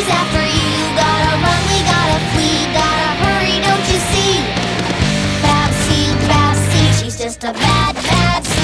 she's after you. Gotta run, we gotta flee. Gotta hurry, don't you see? Babsy, she's just a bad, bad seed.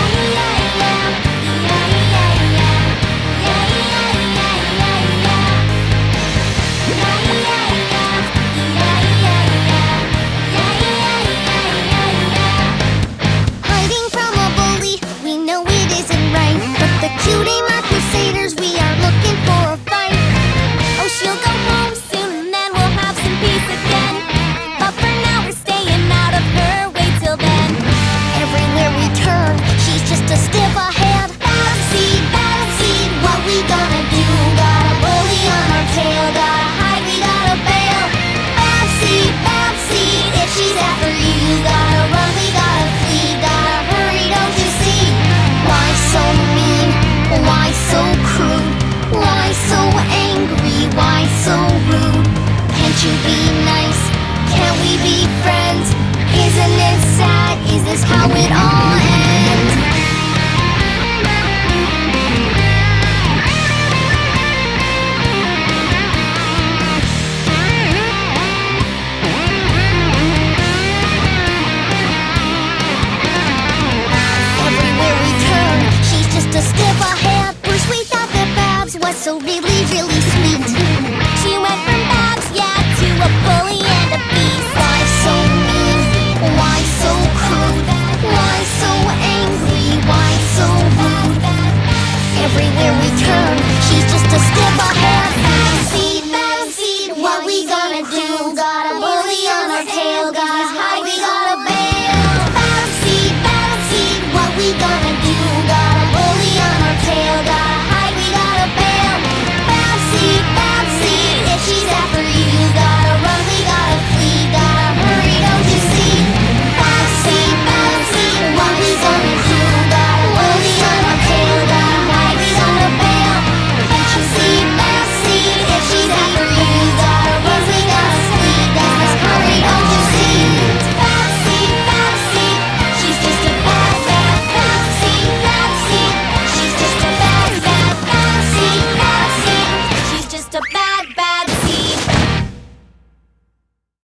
Hiding from a bully, we know it isn't right. But the cutie mark crusaders, we are looking for a fight. Oh, she'll go home soon and then we'll have some peace again. But for now we're staying out of her way till then. Everywhere we turn, she's just a step ahead. Babsy, what we gonna do? Got a bully on our tail, gotta hide, we gotta bail. Babsy, if she's after you, gotta run, we gotta flee. Gotta hurry, don't you see? Why so mean? Why so crude? Why so angry? Why so rude? Can't you be nice? Can't we be friends? Isn't it sad? Is this how it all ends? Everywhere we turn, she's just a step ahead. First we thought that Babs was so really, really sweet. She went from Babs, yeah, to a bully and a beast. Why so mean? Why so crude? Why so angry? Why so rude? Everywhere we turn, she's just a step ahead.